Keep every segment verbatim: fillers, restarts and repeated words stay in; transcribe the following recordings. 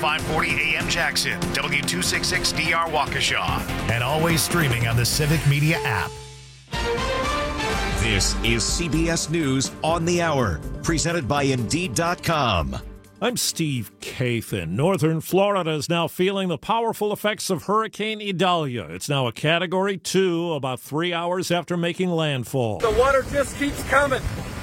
five forty A M Jackson, W two sixty-six D R Waukesha, and always streaming on the Civic Media app. This is C B S News on the Hour, presented by Indeed dot com. I'm Steve Kathan. Northern Florida is now feeling the powerful effects of Hurricane Idalia. It's now a Category two, about three hours after making landfall. The water just keeps coming.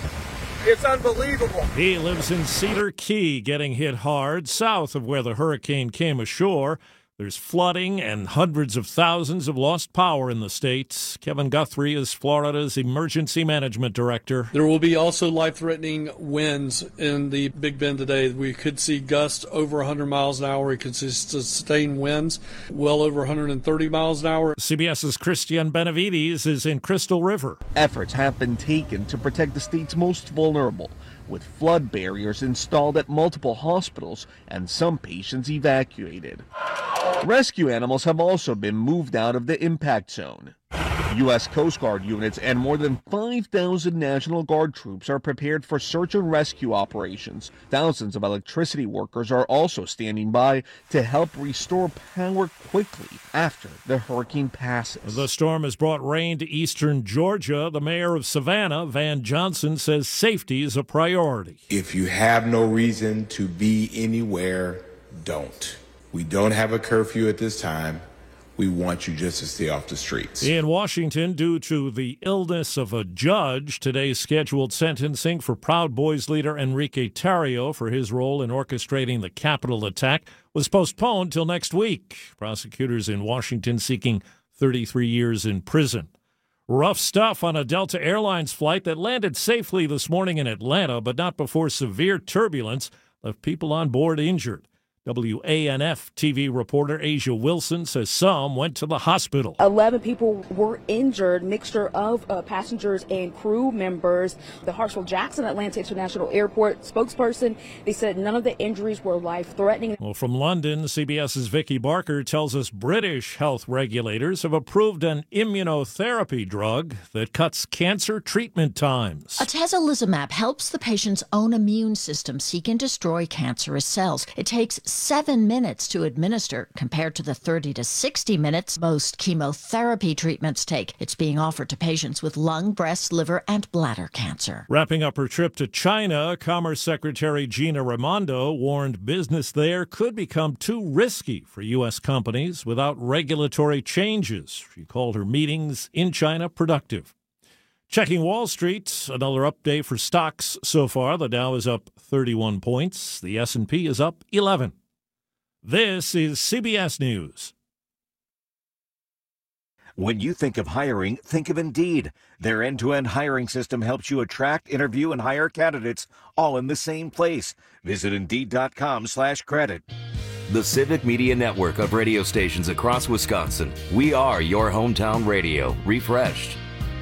It's unbelievable. He lives in Cedar Key, getting hit hard south of where the hurricane came ashore. There's flooding and hundreds of thousands have lost power in the state. Kevin Guthrie is Florida's Emergency Management Director. There will be also life-threatening winds in the Big Bend today. We could see gusts over one hundred miles an hour. We could see sustained winds well over one hundred thirty miles an hour. CBS's Christian Benavides is in Crystal River. Efforts have been taken to protect the state's most vulnerable, with flood barriers installed at multiple hospitals and some patients evacuated. Rescue animals have also been moved out of the impact zone. U S Coast Guard units and more than five thousand National Guard troops are prepared for search and rescue operations. Thousands of electricity workers are also standing by to help restore power quickly after the hurricane passes. The storm has brought rain to eastern Georgia. The mayor of Savannah, Van Johnson, says safety is a priority. If you have no reason to be anywhere, don't. We don't have a curfew at this time. We want you just to stay off the streets. In Washington, due to the illness of a judge, today's scheduled sentencing for Proud Boys leader Enrique Tarrio for his role in orchestrating the Capitol attack was postponed till next week. Prosecutors in Washington seeking thirty-three years in prison. Rough stuff on a Delta Airlines flight that landed safely this morning in Atlanta, but not before severe turbulence left people on board injured. W A N F T V reporter Asia Wilson says some went to the hospital. Eleven people were injured, mixture of uh, passengers and crew members. The Hartsfield-Jackson Atlanta International Airport spokesperson, they said none of the injuries were life-threatening. Well, from London, CBS's Vicky Barker tells us British health regulators have approved an immunotherapy drug that cuts cancer treatment times. Atezolizumab helps the patient's own immune system seek and destroy cancerous cells. It takes seven minutes to administer compared to the thirty to sixty minutes most chemotherapy treatments take. It's being offered to patients with lung, breast, liver, and bladder cancer. Wrapping up her trip to China, Commerce Secretary Gina Raimondo warned business there could become too risky for U S companies without regulatory changes. She called her meetings in China productive. Checking Wall Street, another update for stocks so far. The Dow is up thirty-one points. The S and P is up eleven. This is C B S News. When you think of hiring, think of Indeed. Their end-to-end hiring system helps you attract, interview, and hire candidates all in the same place. Visit Indeed dot com slash credit. The Civic Media Network of radio stations across Wisconsin. We are your hometown radio, refreshed.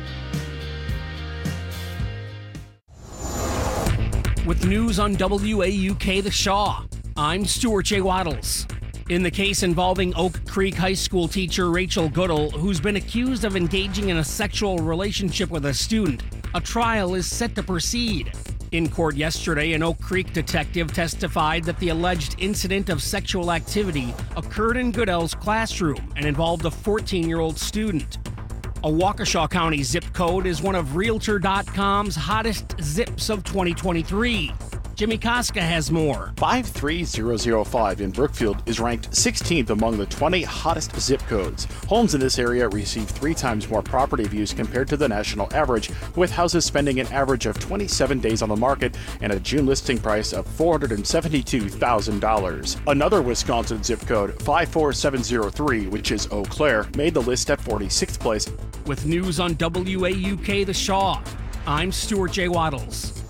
With news on W A U K The Shaw, I'm Stuart J. Waddles. In the case involving Oak Creek High School teacher Rachel Goodall, who's been accused of engaging in a sexual relationship with a student, a trial is set to proceed. In court yesterday, an Oak Creek detective testified that the alleged incident of sexual activity occurred in Goodall's classroom and involved a fourteen-year-old student. A Waukesha County zip code is one of Realtor dot com's hottest zips of twenty twenty-three. Jimmy Koska has more. five three zero zero five in Brookfield is ranked sixteenth among the twenty hottest zip codes. Homes in this area receive three times more property views compared to the national average, with houses spending an average of twenty-seven days on the market and a June listing price of four hundred seventy-two thousand dollars. Another Wisconsin zip code, five four seven zero three, which is Eau Claire, made the list at forty-sixth place. With news on W A U K The Shaw, I'm Stuart J. Waddles.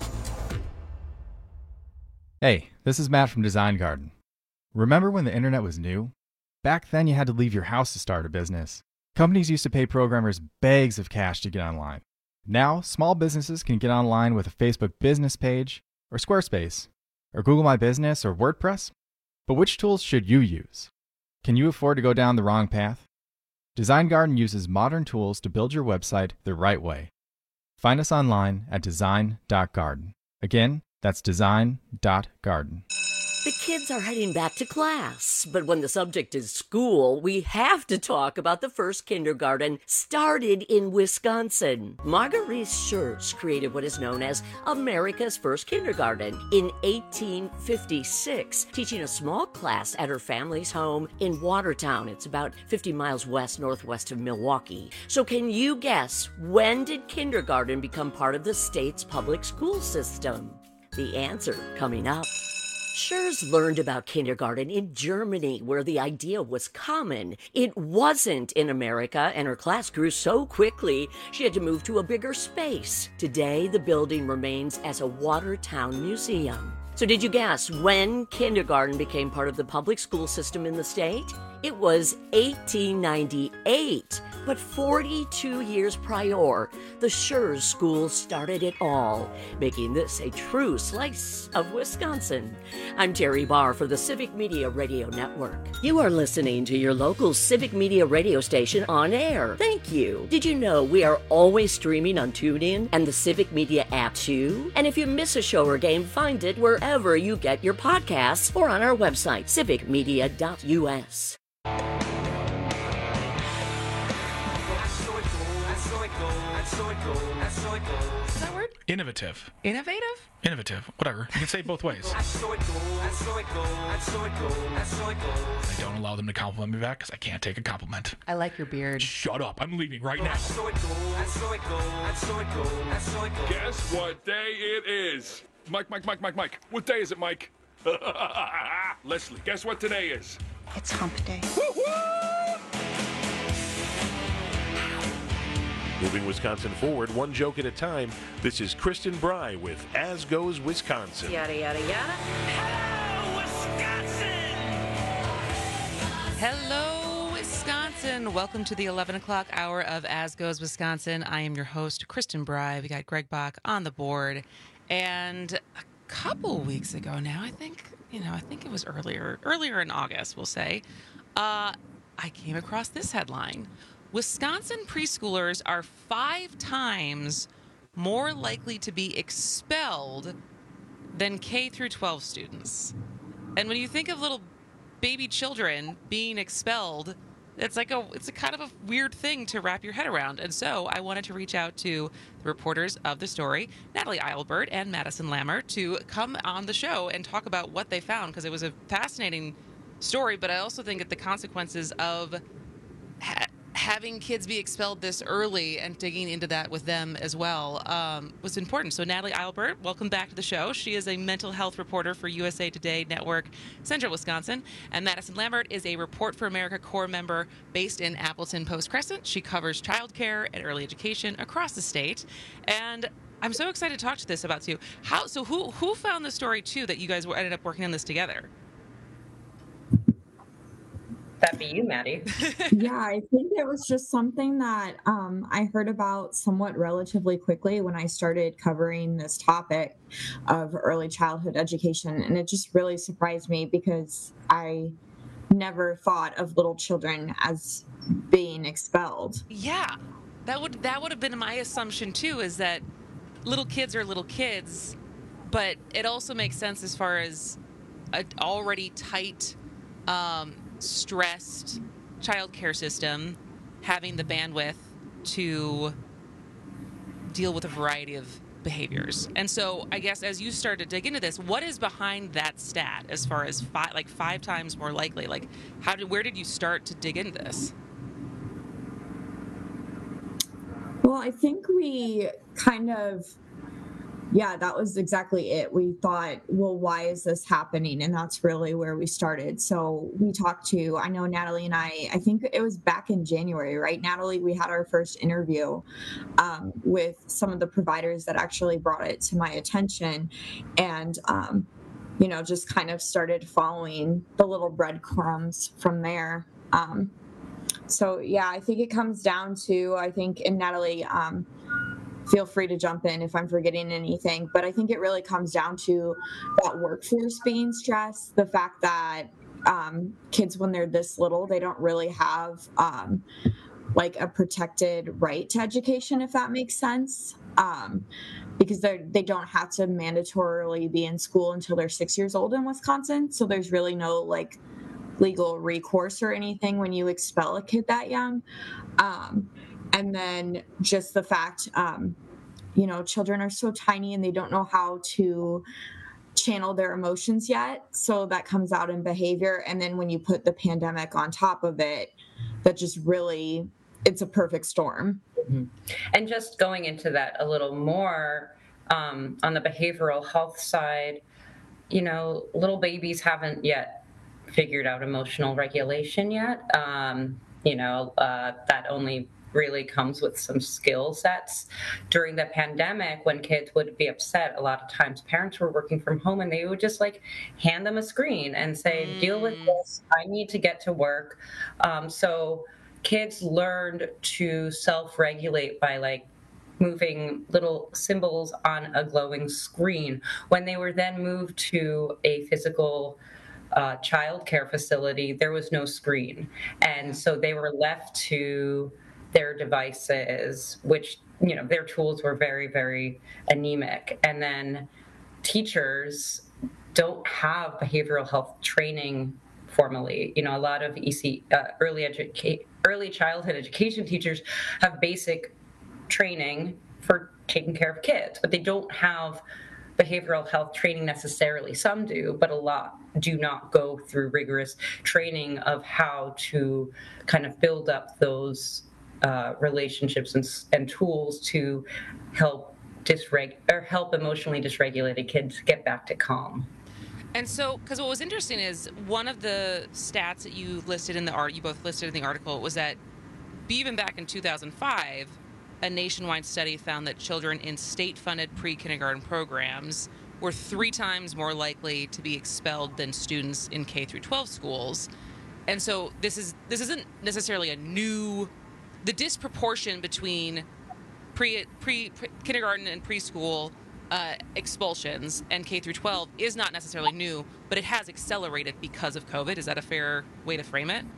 Hey, this is Matt from Design Garden. Remember when the internet was new? Back then you had to leave your house to start a business. Companies used to pay programmers bags of cash to get online. Now, small businesses can get online with a Facebook business page, or Squarespace, or Google My Business, or WordPress. But which tools should you use? Can you afford to go down the wrong path? Design Garden uses modern tools to build your website the right way. Find us online at design dot garden. Again, that's design dot garden. The kids are heading back to class, but when the subject is school, we have to talk about the first kindergarten started in Wisconsin. Marguerite Schurz created what is known as America's first kindergarten in eighteen fifty-six, teaching a small class at her family's home in Watertown. It's about fifty miles west northwest of Milwaukee. So can you guess, when did kindergarten become part of the state's public school system? The answer coming up. Schurz learned about kindergarten in Germany, where the idea was common. It wasn't in America, and her class grew so quickly she had to move to a bigger space. Today, the building remains as a Watertown museum. So did you guess when kindergarten became part of the public school system in the state? It was eighteen ninety-eight. But forty-two years prior, the Schurz School started it all, making this a true slice of Wisconsin. I'm Terry Barr for the Civic Media Radio Network. You are listening to your local Civic Media radio station on air. Thank you. Did you know we are always streaming on TuneIn and the Civic Media app too? And if you miss a show or game, find it wherever you get your podcasts or on our website, civic media dot u s. Innovative. Innovative? Innovative. Whatever. You can say it both ways. I don't allow them to compliment me back because I can't take a compliment. I like your beard. Shut up. I'm leaving right now. Guess what day it is? Mike, Mike, Mike, Mike, Mike. What day is it, Mike? Leslie, guess what today is? It's hump day. Moving Wisconsin forward, one joke at a time. This is Kristen Bry with As Goes Wisconsin. Yada, yada, yada. Hello, Wisconsin! Hello, Wisconsin. Welcome to the eleven o'clock hour of As Goes Wisconsin. I am your host, Kristen Bry. We got Greg Bach on the board. And a couple weeks ago now, I think, you know, I think it was earlier, earlier in August, we'll say, uh, I came across this headline. Wisconsin preschoolers are five times more likely to be expelled than K through twelve students. And when you think of little baby children being expelled, it's like a it's a kind of a weird thing to wrap your head around. And so I wanted to reach out to the reporters of the story, Natalie Eilbert and Madison Lammer, to come on the show and talk about what they found, because it was a fascinating story, but I also think that the consequences of ha- having kids be expelled this early and digging into that with them as well um, was important. So Natalie Eilbert, welcome back to the show. She is a mental health reporter for U S A Today Network, Central Wisconsin. And Madison Lambert is a Report for America Corps member based in Appleton Post Crescent. She covers childcare and early education across the state. And I'm so excited to talk to this about too. How so? Who who found the story too that you guys were, ended up working on this together? That'd be you, Maddie. Yeah, I think it was just something that um, I heard about somewhat relatively quickly when I started covering this topic of early childhood education. And it just really surprised me because I never thought of little children as being expelled. Yeah, that would that would have been my assumption too, is that little kids are little kids, but it also makes sense as far as an already tight, um, stressed childcare system having the bandwidth to deal with a variety of behaviors. And so I guess as you start to dig into this, what is behind that stat as far as five, like five times more likely? Like how did, where did you start to dig into this? Well, I think we kind of, yeah, that was exactly it. We thought, well, why is this happening? And that's really where we started. So we talked to, I know Natalie and I, I think it was back in January, right? Natalie, we had our first interview um, with some of the providers that actually brought it to my attention. And, um, you know, just kind of started following the little breadcrumbs from there. Um, so, yeah, I think it comes down to, I think, and Natalie, um, feel free to jump in if I'm forgetting anything, but I think it really comes down to that workforce being stressed, the fact that um, kids, when they're this little, they don't really have um, like a protected right to education, if that makes sense. Um, because they they don't have to mandatorily be in school until they're six years old in Wisconsin. So there's really no like legal recourse or anything when you expel a kid that young. Um, and then just the fact, um, you know, children are so tiny and they don't know how to channel their emotions yet. So that comes out in behavior. And then when you put the pandemic on top of it, that just really, it's a perfect storm. Mm-hmm. And just going into that a little more, um, on the behavioral health side, you know, little babies haven't yet figured out emotional regulation yet. Um, you know, uh, that only really comes with some skill sets. During the pandemic, when kids would be upset, a lot of times parents were working from home and they would just like hand them a screen and say, mm. deal with this, I need to get to work. Um, so kids learned to self-regulate by like moving little symbols on a glowing screen. When they were then moved to a physical uh, childcare facility, there was no screen. And so they were left to their devices, which, you know, their tools were very, very anemic. And then teachers don't have behavioral health training formally. You know, a lot of E C, uh, early educate, early childhood education teachers have basic training for taking care of kids, but they don't have behavioral health training necessarily. Some do, but a lot do not go through rigorous training of how to kind of build up those uh, relationships and, and tools to help dysreg or help emotionally dysregulated kids get back to calm. And so, because what was interesting is one of the stats that you listed in the art, you both listed in the article, was that even back in two thousand five, a nationwide study found that children in state-funded pre-kindergarten programs were three times more likely to be expelled than students in K through twelve schools. And so this is this isn't necessarily a new, the disproportion between pre, pre, pre kindergarten and preschool uh, expulsions and K through twelve is not necessarily new, but it has accelerated because of COVID. Is that a fair way to frame it?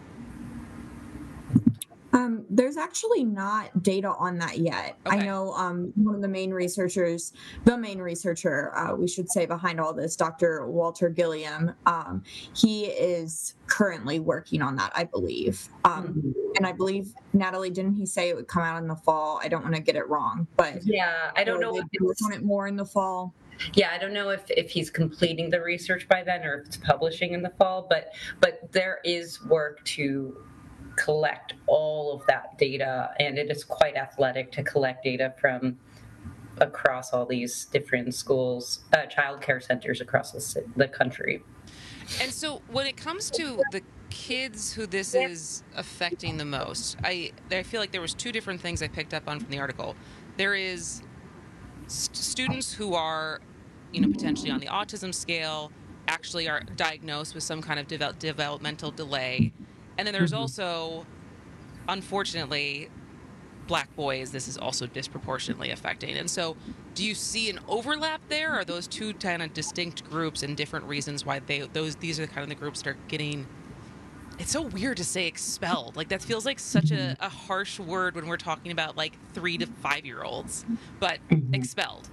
Um, there's actually not data on that yet. Okay. I know um, one of the main researchers, the main researcher, uh, we should say, behind all this, Doctor Walter Gilliam, um, he is currently working on that, I believe. Um, mm-hmm. And I believe, Natalie, didn't he say it would come out in the fall? I don't want to get it wrong, but yeah, I don't know if work on it more in the fall. Yeah, I don't know if, if he's completing the research by then or if it's publishing in the fall, but but there is work to collect all of that data, and it is quite athletic to collect data from across all these different schools, uh, child care centers across the, the country. And so when it comes to the kids who this is affecting the most, I, I feel like there was two different things I picked up on from the article. There is st- students who are, you know, potentially on the autism scale, actually are diagnosed with some kind of de- developmental delay. And then there's also, unfortunately, black boys this is also disproportionately affecting. And so do you see an overlap there? Or are those two kind of distinct groups and different reasons why they those these are kind of the groups that are getting, it's so weird to say expelled. Like that feels like such a, a harsh word when we're talking about like three to five year olds, but expelled.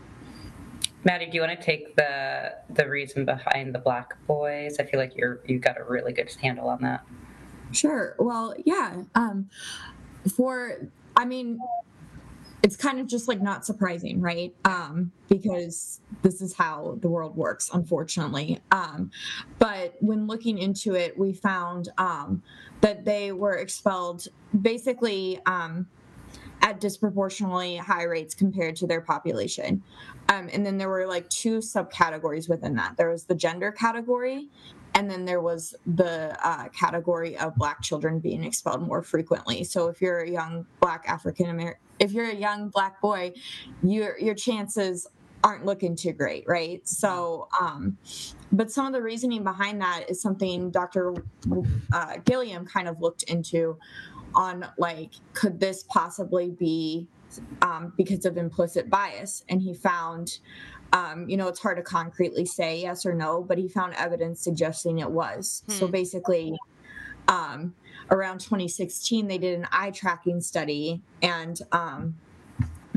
Maddie, do you want to take the the reason behind the black boys? I feel like you're you got a really good handle on that. Sure. Well, yeah. Um, for, I mean, it's kind of just like not surprising, right? Um, because this is how the world works, unfortunately. Um, but when looking into it, we found um, that they were expelled basically um, at disproportionately high rates compared to their population. Um, and then there were like two subcategories within that. There was the gender category, and then there was the uh, category of black children being expelled more frequently. So if you're a young black African American, if you're a young black boy, your your chances aren't looking too great, right? So, um, but some of the reasoning behind that is something Doctor Uh, Gilliam kind of looked into on, like, could this possibly be um, because of implicit bias? And he found, um, you know, it's hard to concretely say yes or no, but he found evidence suggesting it was. Hmm. So basically, um, around twenty sixteen, they did an eye tracking study, and um,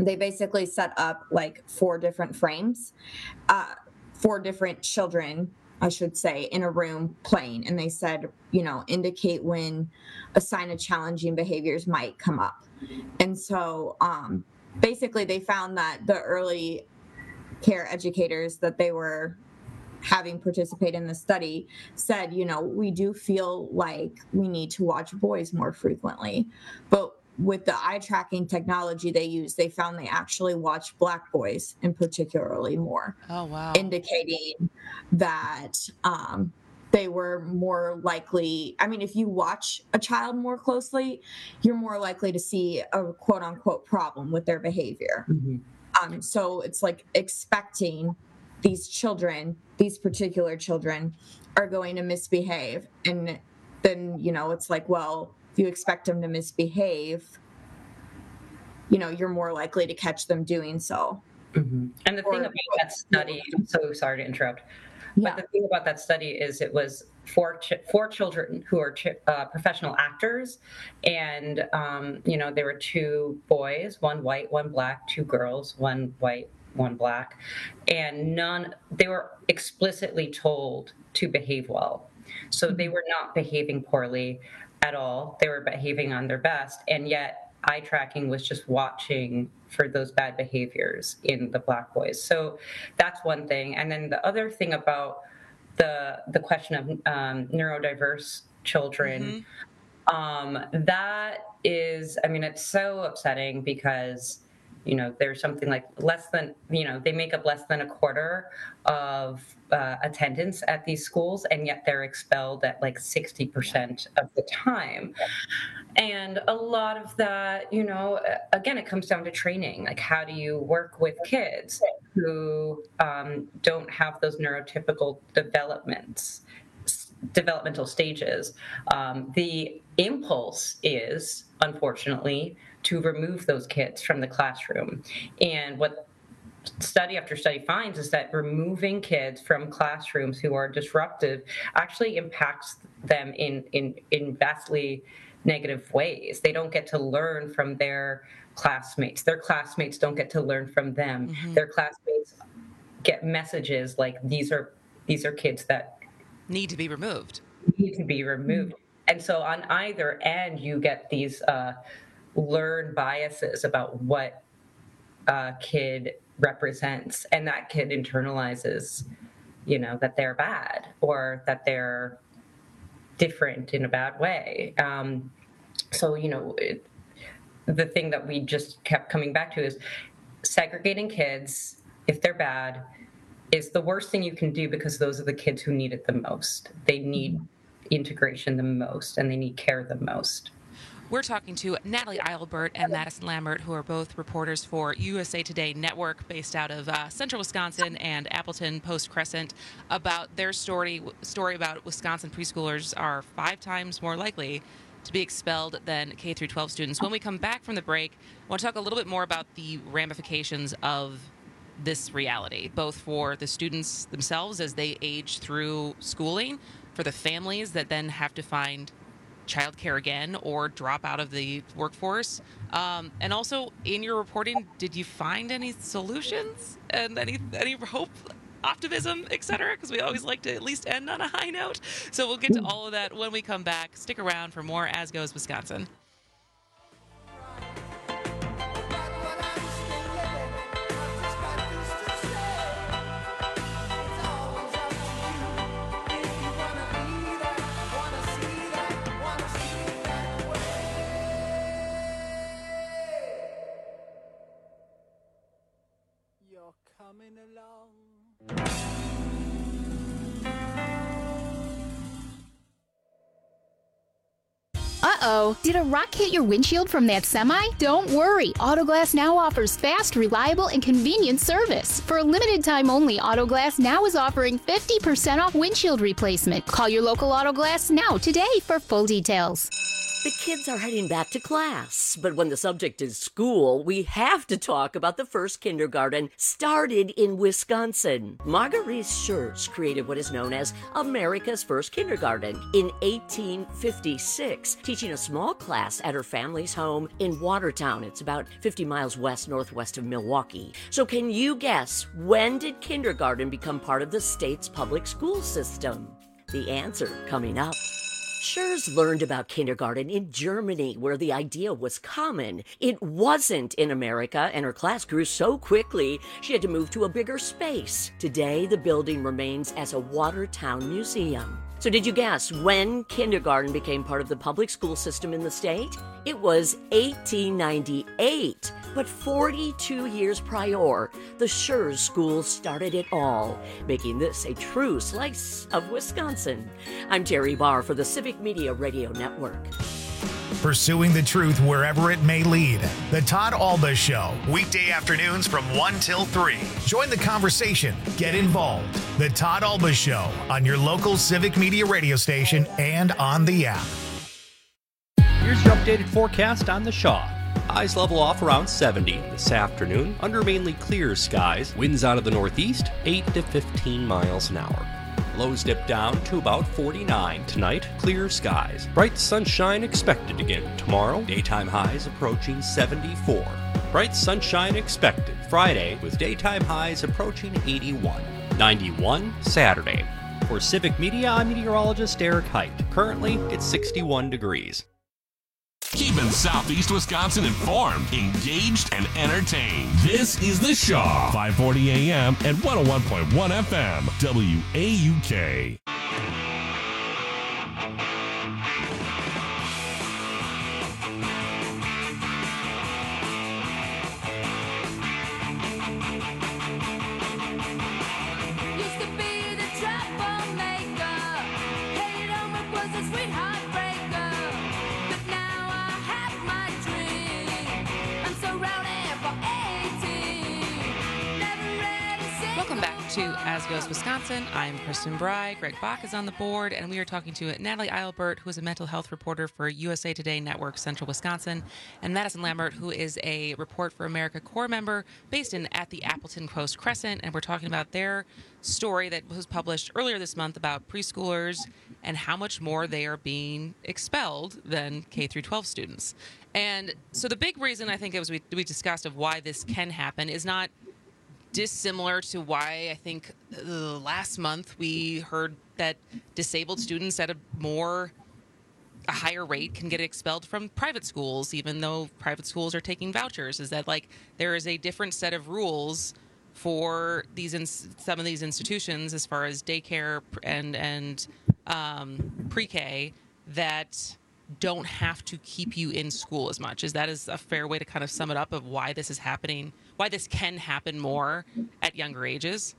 they basically set up like four different frames, uh, four different children, I should say, in a room playing. And they said, you know, indicate when a sign of challenging behaviors might come up. And so um, basically they found that the early care educators that they were having participate in the study said, you know, we do feel like we need to watch boys more frequently. But with the eye tracking technology they use, they found they actually watch black boys in particularly more. Oh, wow. Indicating that um, they were more likely, I mean, if you watch a child more closely, you're more likely to see a quote unquote problem with their behavior. Mm-hmm. Um, so it's like expecting these children, these particular children, are going to misbehave. And then, you know, it's like, well, if you expect them to misbehave, you know, you're more likely to catch them doing so. Mm-hmm. And the or, thing about that study, I'm so sorry to interrupt, but the thing about that study is it was for ch- four children who are ch- uh, professional actors, and um, you know, there were two boys, one white, one black, two girls, one white, one black, and none, they were explicitly told to behave well. So they were not behaving poorly at all. They were behaving on their best, and yet eye tracking was just watching for those bad behaviors in the black boys. So that's one thing. And then the other thing about the the question of um, neurodiverse children, mm-hmm. um, that is, I mean, it's so upsetting because, you know, there's something like less than, you know, they make up less than a quarter of uh, attendance at these schools, and yet they're expelled at like sixty percent of the time. And a lot of that, you know, again, it comes down to training. Like, how do you work with kids who um, don't have those neurotypical developments, developmental stages? Um, the impulse is, unfortunately, to remove those kids from the classroom. And what study after study finds is that removing kids from classrooms who are disruptive actually impacts them in, in, in vastly negative ways. They don't get to learn from their classmates. Their classmates don't get to learn from them. Mm-hmm. Their classmates get messages like, these are these are kids that need to be removed. Need to be removed. Mm-hmm. And so on either end, you get these uh, learned biases about what a kid represents, and that kid internalizes, you know, that they're bad or that they're different in a bad way. Um, so, you know, it, the thing that we just kept coming back to is segregating kids, if they're bad, is the worst thing you can do, because those are the kids who need it the most. They need integration the most, and they need care the most. We're talking to Natalie Eilbert and Madison Lambert, who are both reporters for U S A Today Network, based out of uh, Central Wisconsin and Appleton Post Crescent, about their story story about Wisconsin preschoolers are five times more likely to be expelled than K through twelve students. When we come back from the break, I want to talk a little bit more about the ramifications of this reality, both for the students themselves as they age through schooling, for the families that then have to find childcare again or drop out of the workforce. Um, and also, in your reporting, did you find any solutions and any any hope, optimism, et cetera? Because we always like to at least end on a high note. So we'll get to all of that when we come back. Stick around for more As Goes Wisconsin. Coming along. Uh-oh, did a rock hit your windshield from that semi? Don't worry, Autoglass Now offers fast, reliable, and convenient service. For a limited time only, Autoglass Now is offering fifty percent off windshield replacement. Call your local Autoglass Now today for full details. The kids are heading back to class, but when the subject is school, we have to talk about the first kindergarten started in Wisconsin. Marguerite Schurz created what is known as America's first kindergarten in eighteen fifty-six, teaching a small class at her family's home in Watertown. It's about fifty miles west northwest of Milwaukee. So can you guess, when did kindergarten become part of the state's public school system? The answer coming up. Schurz learned about kindergarten in Germany, where the idea was common. It wasn't in America, and her class grew so quickly she had to move to a bigger space. Today, the building remains as a Watertown museum. So did you guess when kindergarten became part of the public school system in the state? It was eighteen ninety-eight. But forty-two years prior, the Schurz School started it all, making this a true slice of Wisconsin. I'm Terry Barr for the Civic Media Radio Network. Pursuing the truth wherever it may lead. The Todd Alba Show, weekday afternoons from one till three. Join the conversation. Get involved. The Todd Alba Show on your local Civic Media radio station and on the app. Here's your updated forecast on the Shaw. Highs level off around seventy this afternoon under mainly clear skies. Winds out of the northeast, eight to fifteen miles an hour. Lows dip down to about forty-nine tonight. Clear skies. Bright sunshine expected again tomorrow. Daytime highs approaching seventy-four. Bright sunshine expected Friday with daytime highs approaching eighty-one. ninety-one Saturday. For Civic Media, I'm meteorologist Eric Height. Currently, it's sixty-one degrees. Keeping Southeast Wisconsin informed, engaged, and entertained. This is The Shaw, five forty A M and one oh one point one F M, W A U K. To As Goes Wisconsin. I'm Kristen Bry. Greg Bach is on the board, and we are talking to Natalie Eilbert, who is a mental health reporter for U S A Today Network Central Wisconsin, and Madison Lambert, who is a Report for America Corps member based in at the Appleton Post Crescent, and we're talking about their story that was published earlier this month about preschoolers and how much more they are being expelled than K through twelve students. And so the big reason I think it was we, we discussed of why this can happen is not dissimilar to why I think uh, last month we heard that disabled students at a more a higher rate can get expelled from private schools, even though private schools are taking vouchers. Is that like there is a different set of rules for these in, some of these institutions as far as daycare and and um, pre-K that don't have to keep you in school as much. Is that is a fair way to kind of sum it up of why this is happening, why this can happen more at younger ages?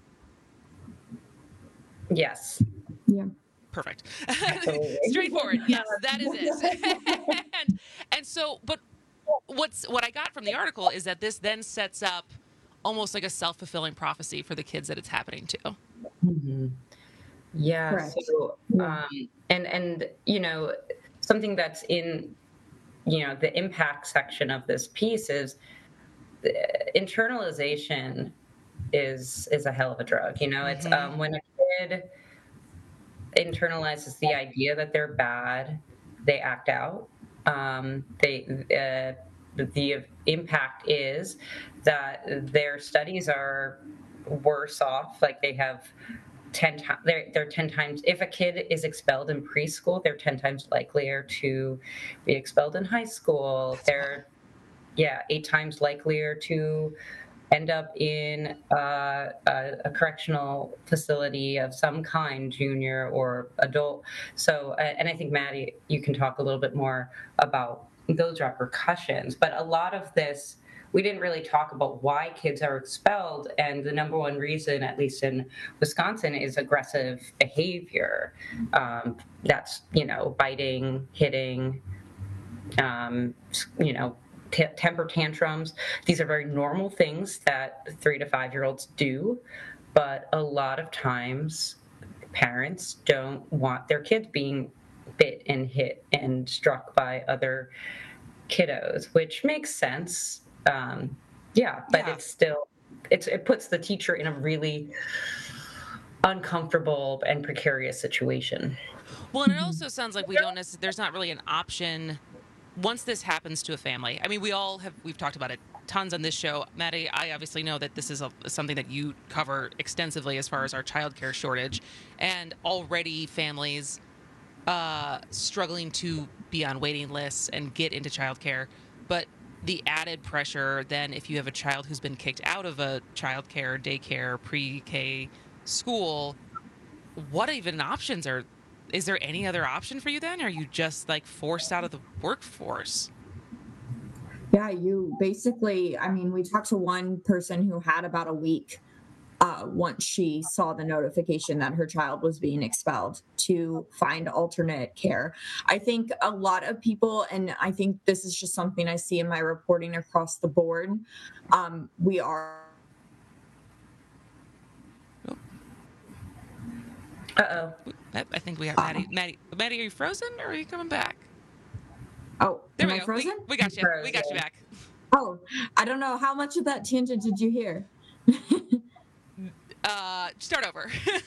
Yes. Yeah. Perfect. Straightforward. Yes, that is it. and, and so, but what's what I got from the article is that this then sets up almost like a self-fulfilling prophecy for the kids that it's happening to. Mm-hmm. Yeah. Correct. So, um, and and you know, something that's in, you know, the impact section of this piece is the internalization is is a hell of a drug. You know, it's um, when a kid internalizes the idea that they're bad, they act out. Um, they uh, the impact is that their studies are worse off. Like they have ten times they're they're ten times. If a kid is expelled in preschool, they're ten times likelier to be expelled in high school. They're yeah eight times likelier to end up in uh, a, a correctional facility of some kind, junior or adult. So, and I think, Maddie, you can talk a little bit more about those repercussions. But a lot of this, we didn't really talk about why kids are expelled. And the number one reason, at least in Wisconsin, is aggressive behavior. Um, that's, you know, biting, hitting, um, you know, T- temper tantrums. These are very normal things that three to five year olds do, but a lot of times parents don't want their kids being bit and hit and struck by other kiddos, which makes sense. Um, yeah, but yeah. it's still, it's it puts the teacher in a really uncomfortable and precarious situation. Well, and it also sounds like we don't necessarily, there's not really an option once this happens to a family. I mean, we all have, we've talked about it tons on this show. Maddie, I obviously know that this is a, something that you cover extensively as far as our childcare shortage, and already families uh, struggling to be on waiting lists and get into childcare. But the added pressure then if you have a child who's been kicked out of a childcare, daycare, pre-K school, what even options are, is there any other option for you then? Or are you just like forced out of the workforce? Yeah, you basically, I mean, we talked to one person who had about a week uh, once she saw the notification that her child was being expelled to find alternate care. I think a lot of people, and I think this is just something I see in my reporting across the board, um, we are. Uh-oh. I think we have Maddie. Maddie, Maddie, are you frozen or are you coming back? Oh, there am we I go. frozen? We, we got you. We got you back. Oh, I don't know. How much of that tangent did you hear? uh, start over.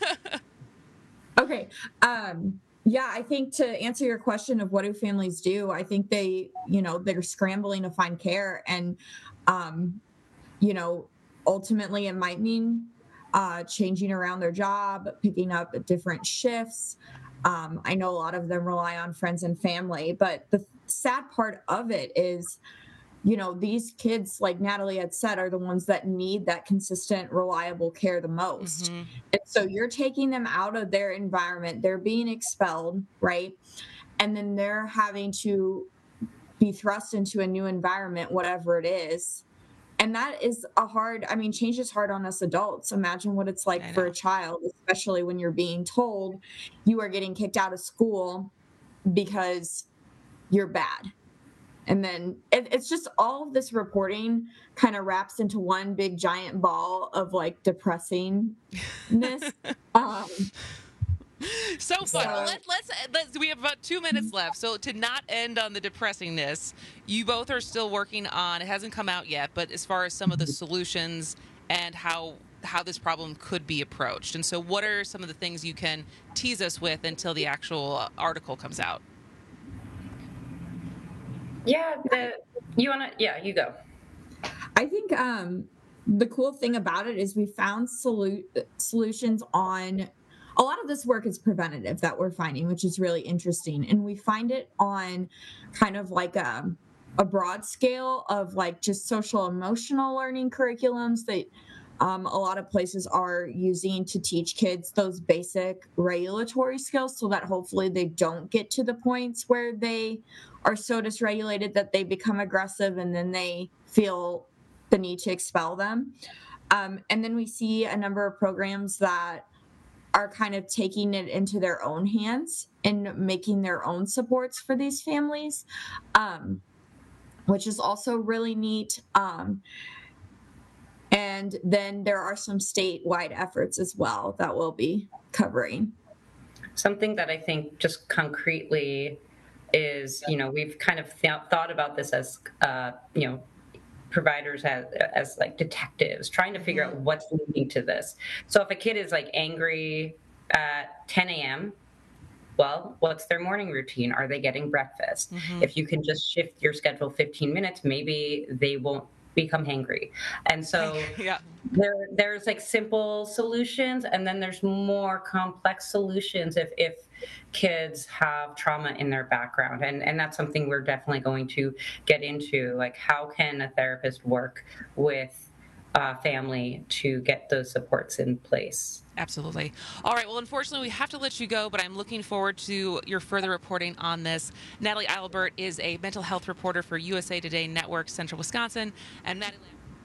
Okay. Um, yeah, I think to answer your question of what do families do, I think they, you know, they're scrambling to find care. And, um, you know, ultimately it might mean uh, changing around their job, picking up different shifts. Um, I know a lot of them rely on friends and family, but the sad part of it is, you know, these kids, like Natalie had said, are the ones that need that consistent, reliable care the most. Mm-hmm. And so you're taking them out of their environment. They're being expelled, right? And then they're having to be thrust into a new environment, whatever it is. And that is a hard, I mean, change is hard on us adults. Imagine what it's like for a child, especially when you're being told you are getting kicked out of school because you're bad. And then it, it's just all of this reporting kind of wraps into one big giant ball of like depressingness. um, so fun. So, well, let, let's, let's, we have about two minutes left. So to not end on the depressingness, you both are still working on, it hasn't come out yet, but as far as some of the solutions and how how this problem could be approached. And so what are some of the things you can tease us with until the actual article comes out? Yeah, the, you want to, yeah, you go. I think um, the cool thing about it is we found solu- solutions on, a lot of this work is preventative that we're finding, which is really interesting. And we find it on kind of like a, a broad scale of like just social emotional learning curriculums that um, a lot of places are using to teach kids those basic regulatory skills so that hopefully they don't get to the points where they are so dysregulated that they become aggressive and then they feel the need to expel them. Um, and then we see a number of programs that are kind of taking it into their own hands and making their own supports for these families, um, which is also really neat. Um, and then there are some statewide efforts as well that we'll be covering. Something that I think just concretely is, you know, we've kind of th- thought about this as, uh, you know, providers as, as like detectives, trying to figure out what's leading to this. So if a kid is like angry at ten a.m., well, what's their morning routine? Are they getting breakfast? Mm-hmm. If you can just shift your schedule fifteen minutes, maybe they won't become hangry. And so yeah. there, there's like simple solutions, and then there's more complex solutions if, if kids have trauma in their background. And, and that's something we're definitely going to get into. Like, how can a therapist work with a family to get those supports in place? Absolutely. All right. Well, unfortunately, we have to let you go, but I'm looking forward to your further reporting on this. Natalie Eilbert is a mental health reporter for U S A Today Network, Central Wisconsin, and Maddie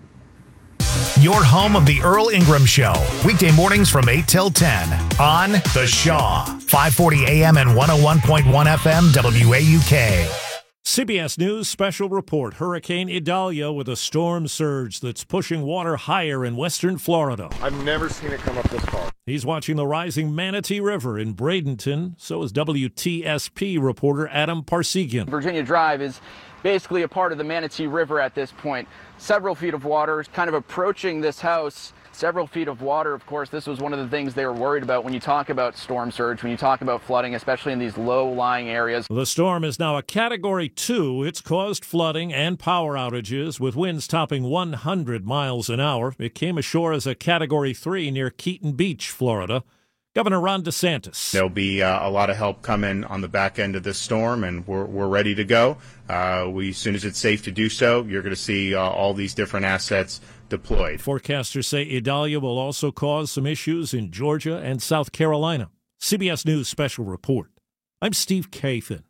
Your home of the Earl Ingram Show, weekday mornings from eight till ten on The Shaw, five forty a.m. and one oh one point one F M W A U K. C B S News special report. Hurricane Idalia with a storm surge that's pushing water higher in western Florida. I've never seen it come up this far. He's watching the rising Manatee River in Bradenton. So is W T S P reporter Adam Parsegian. Virginia Drive is basically a part of the Manatee River at this point. Several feet of water kind of approaching this house. Several feet of water, of course. This was one of the things they were worried about when you talk about storm surge, when you talk about flooding, especially in these low-lying areas. The storm is now a Category two. It's caused flooding and power outages with winds topping one hundred miles an hour. It came ashore as a Category three near Keaton Beach, Florida. Governor Ron DeSantis. There'll be uh, a lot of help coming on the back end of this storm, and we're, we're ready to go. Uh, we, as soon as it's safe to do so, you're going to see uh, all these different assets deployed. Forecasters say Idalia will also cause some issues in Georgia and South Carolina. C B S News special report. I'm Steve Kathan.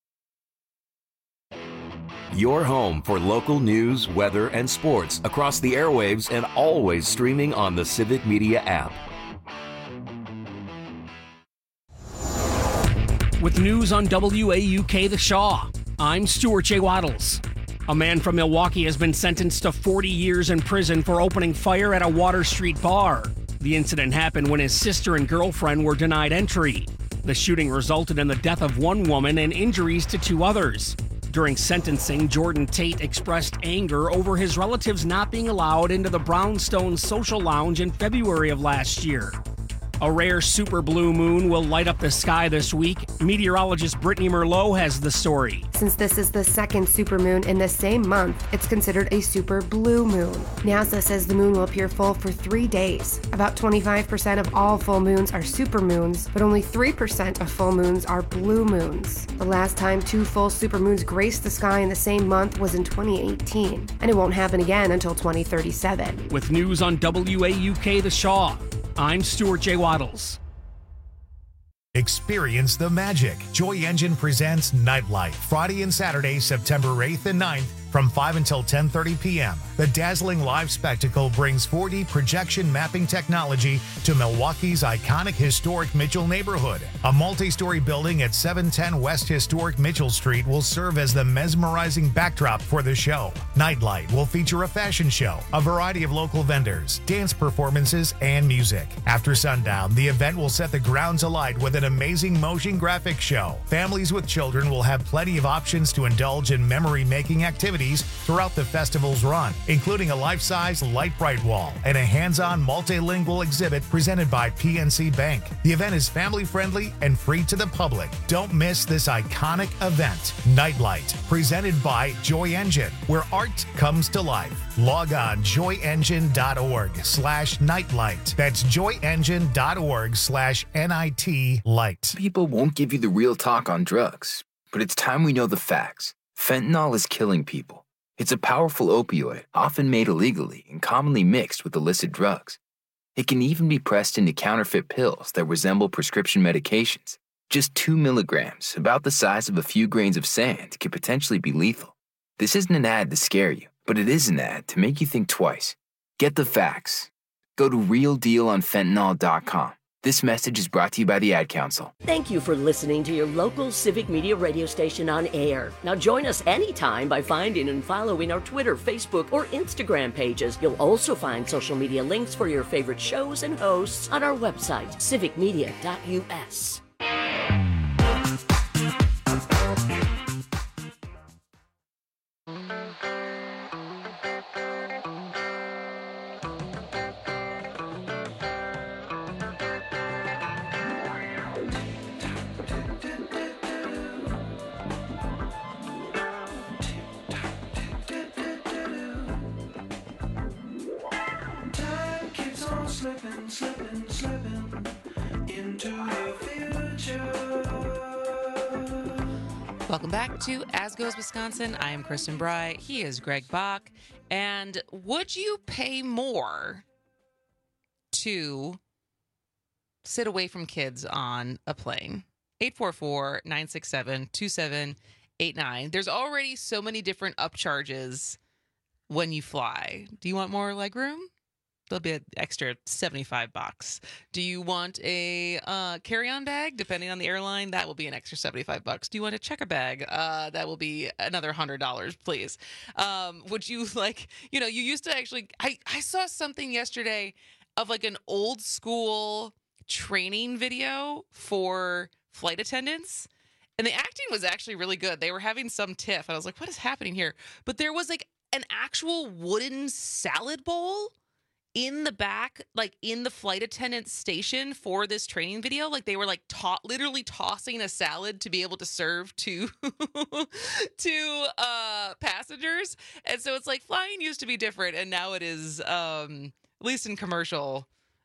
Your home for local news, weather, and sports across the airwaves and always streaming on the Civic Media app. With news on W A U K The Shaw, I'm Stuart J. Waddles. A man from Milwaukee has been sentenced to forty years in prison for opening fire at a Water Street bar. The incident happened when his sister and girlfriend were denied entry. The shooting resulted in the death of one woman and injuries to two others. During sentencing, Jordan Tate expressed anger over his relatives not being allowed into the Brownstone Social Lounge in February of last year. A rare super blue moon will light up the sky this week. Meteorologist Brittany Merlot has the story. Since this is the second supermoon in the same month, it's considered a super blue moon. NASA says the moon will appear full for three days. About twenty-five percent of all full moons are supermoons, but only three percent of full moons are blue moons. The last time two full supermoons graced the sky in the same month was in twenty eighteen, and it won't happen again until twenty thirty-seven. With news on W A U K The Shaw, I'm Stuart J. Waddles. Experience the magic. Joy Engine presents Nightlight, Friday and Saturday, September eighth and ninth, from five until ten thirty p.m. The dazzling live spectacle brings four D projection mapping technology to Milwaukee's iconic historic Mitchell neighborhood. A multi-story building at seven ten West Historic Mitchell Street will serve as the mesmerizing backdrop for the show. Nightlight will feature a fashion show, a variety of local vendors, dance performances, and music. After sundown, the event will set the grounds alight with an amazing motion graphics show. Families with children will have plenty of options to indulge in memory-making activities throughout the festival's run, including a life-size light bright wall and a hands-on multilingual exhibit presented by P N C Bank. The event is family-friendly and free to the public. Don't miss this iconic event. Nightlight, presented by Joy Engine, where art comes to life. Log on joyengine.org slash nightlight. That's joyengine.org slash N-I-T light. People won't give you the real talk on drugs, but it's time we know the facts. Fentanyl is killing people. It's a powerful opioid, often made illegally and commonly mixed with illicit drugs. It can even be pressed into counterfeit pills that resemble prescription medications. Just two milligrams, about the size of a few grains of sand, could potentially be lethal. This isn't an ad to scare you, but it is an ad to make you think twice. Get the facts. Go to real deal on fentanyl dot com. This message is brought to you by the Ad Council. Thank you for listening to your local Civic Media radio station on air. Now join us anytime by finding and following our Twitter, Facebook, or Instagram pages. You'll also find social media links for your favorite shows and hosts on our website, civic media dot U S. Slipping, slipping, slipping into the future. Welcome back to As Goes Wisconsin. I am Kristen Bry. He is Greg Bach. And would you pay more to sit away from kids on a plane? eight four four, nine six seven, two seven eight nine. There's already so many different upcharges when you fly. Do you want more legroom? There'll be an extra seventy-five bucks. Do you want a uh, carry-on bag? Depending on the airline, that will be an extra seventy-five bucks. Do you want a checker bag? Uh, that will be another one hundred dollars, please. Um, would you like, you know, you used to actually, I, I saw something yesterday of like an old school training video for flight attendants. And the acting was actually really good. They were having some tiff. And I was like, what is happening here? But there was like an actual wooden salad bowl in the back, like in the flight attendant station for this training video. Like they were like ta- literally tossing a salad to be able to serve to to uh passengers. And so it's like flying used to be different, and now it is, um at least in commercial,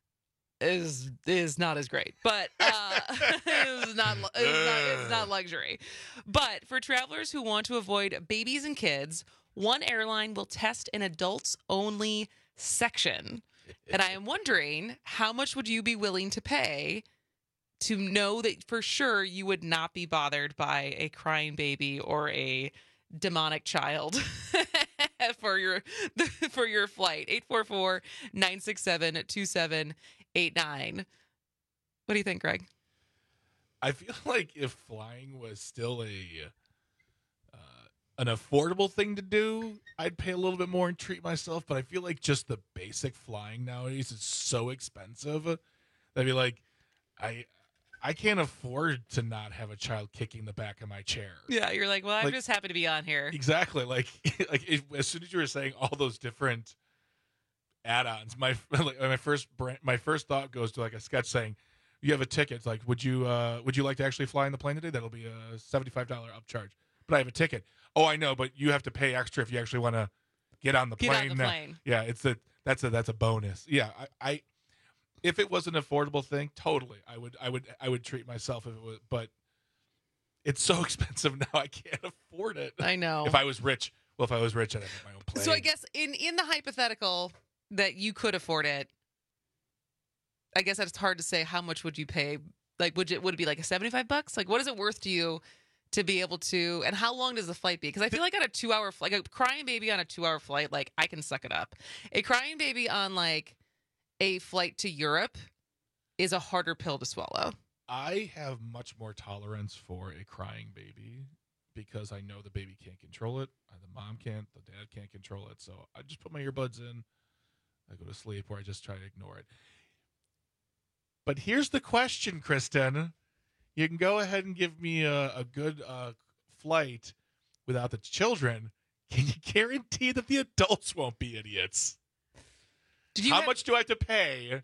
is is not as great. But uh it's not it's not it's not luxury. But for travelers who want to avoid babies and kids, one airline will test an adults only section. And I am wondering, how much would you be willing to pay to know that for sure you would not be bothered by a crying baby or a demonic child for your for your flight? eight four four, nine six seven, two seven eight nine. What do you think, Greg? I feel like if flying was still a an affordable thing to do, I'd pay a little bit more and treat myself. But I feel like just the basic flying nowadays is so expensive. I'd be like, I I can't afford to not have a child kicking the back of my chair. Yeah, you're like, well, I'm Like- just happy to be on here. Exactly. Like, like if, as soon as you were saying all those different add-ons, my like, my first brand, my first thought goes to like a sketch saying, "You have a ticket. It's like, would you uh, would you like to actually fly in the plane today? That'll be a seventy-five dollars upcharge. But I have a ticket. Oh, I know, but you have to pay extra if you actually want to get on the Get on plane. the now." plane. Yeah, it's a that's a that's a bonus. Yeah, I, I if it was an affordable thing, totally, I would I would I would treat myself if it was. But it's so expensive now, I can't afford it. I know. If I was rich, well, if I was rich, I'd have my own plane. So I guess in, in the hypothetical that you could afford it, I guess that's hard to say. How much would you pay? Like, would it would it be like a seventy-five bucks? Like, what is it worth to you to be able to? And how long does the flight be? Because I feel like on a two hour flight, like a crying baby on a two hour flight, like I can suck it up. A crying baby on like a flight to Europe is a harder pill to swallow. I have much more tolerance for a crying baby because I know the baby can't control it. Uh, The mom can't, the dad can't control it. So I just put my earbuds in, I go to sleep, or I just try to ignore it. But here's the question, Kristen. You can go ahead and give me a, a good uh, flight without the children. Can you guarantee that the adults won't be idiots? Did you How have- much do I have to pay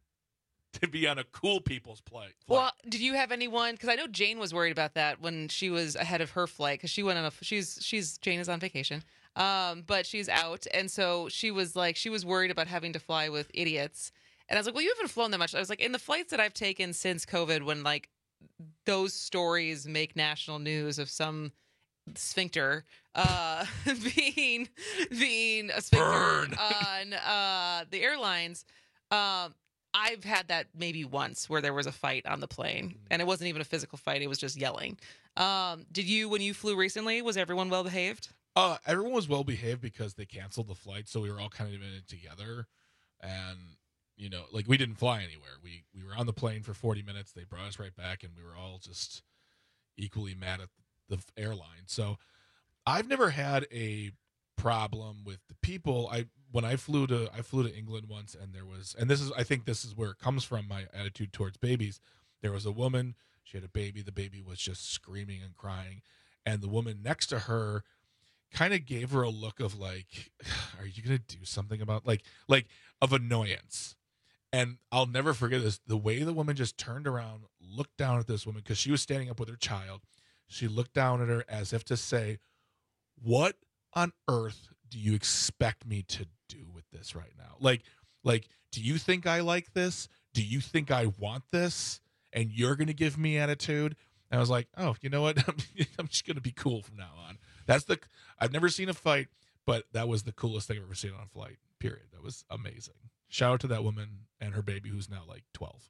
to be on a cool people's flight? Well, did you have anyone? Because I know Jane was worried about that when she was ahead of her flight. Because she went on a she's she's Jane is on vacation, um, but she's out, and so she was like she was worried about having to fly with idiots. And I was like, well, you haven't flown that much. I was like, in the flights that I've taken since COVID, when like those stories make national news of some sphincter uh, being being a sphincter Burn. on uh, the airlines. Um, I've had that maybe once where there was a fight on the plane, and it wasn't even a physical fight; it was just yelling. Um, did you, when you flew recently, was everyone well behaved? Uh, everyone was well behaved because they canceled the flight, so we were all kind of in it together. And you know, like we didn't fly anywhere. We we were on the plane for forty minutes. They brought us right back, and we were all just equally mad at the airline. So I've never had a problem with the people. I when I flew to I flew to England once, and there was, and this is I think this is where it comes from, my attitude towards babies. There was a woman. She had a baby. The baby was just screaming and crying, and the woman next to her kind of gave her a look of like, are you gonna do something about like like of annoyance? And I'll never forget this, the way the woman just turned around, looked down at this woman, because she was standing up with her child. She looked down at her as if to say, what on earth do you expect me to do with this right now? Like, like, do you think I like this? Do you think I want this? And you're going to give me attitude? And I was like, oh, you know what? I'm, I'm just going to be cool from now on. That's the, I've never seen a fight, but that was the coolest thing I've ever seen on a flight, period. That was amazing. Shout out to that woman and her baby, who's now like twelve.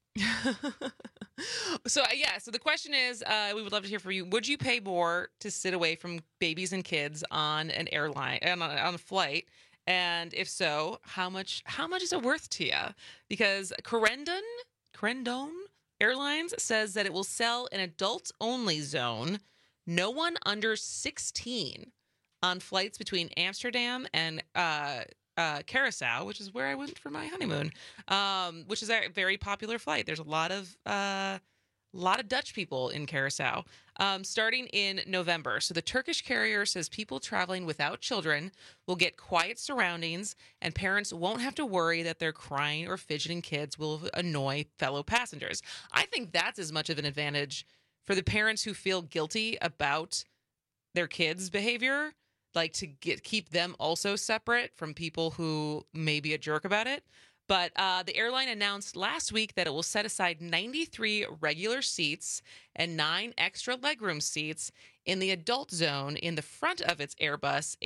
So uh, yeah, so the question is, uh, we would love to hear from you. Would you pay more to sit away from babies and kids on an airline, on a, on a flight? And if so, how much how much is it worth to you? Because Corendon, Corendon Airlines says that it will sell an adult-only zone, no one under sixteen, on flights between Amsterdam and uh, uh, Curacao, which is where I went for my honeymoon, um, which is a very popular flight. There's a lot of uh, lot of Dutch people in Curacao, um, starting in November. So the Turkish carrier says people traveling without children will get quiet surroundings, and parents won't have to worry that their crying or fidgeting kids will annoy fellow passengers. I think that's as much of an advantage for the parents who feel guilty about their kids' behavior, like to get keep them also separate from people who may be a jerk about it. But uh, the airline announced last week that it will set aside ninety-three regular seats and nine extra legroom seats in the adult zone in the front of its Airbus